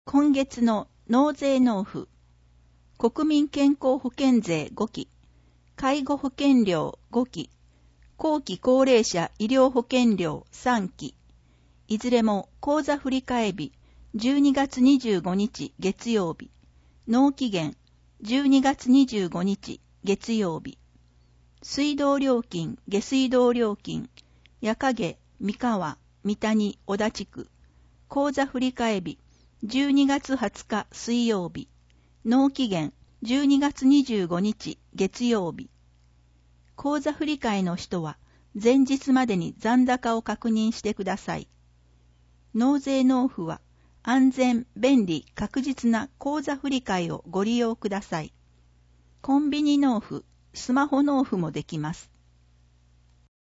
今月の納税納付、国民健康保険税5期、介護保険料5期、後期高齢者医療保険料3期、いずれも口座振替日12月25日月曜日、納期限12月25日月曜日、水道料金、下水道料金、矢影、三河、三谷、小田地区、口座振替日12月20日水曜日、納期限12月25日月曜日。口座振替の人は前日までに残高を確認してください。納税納付は安全、便利、確実な口座振替をご利用ください。コンビニ納付、スマホ納付もできます。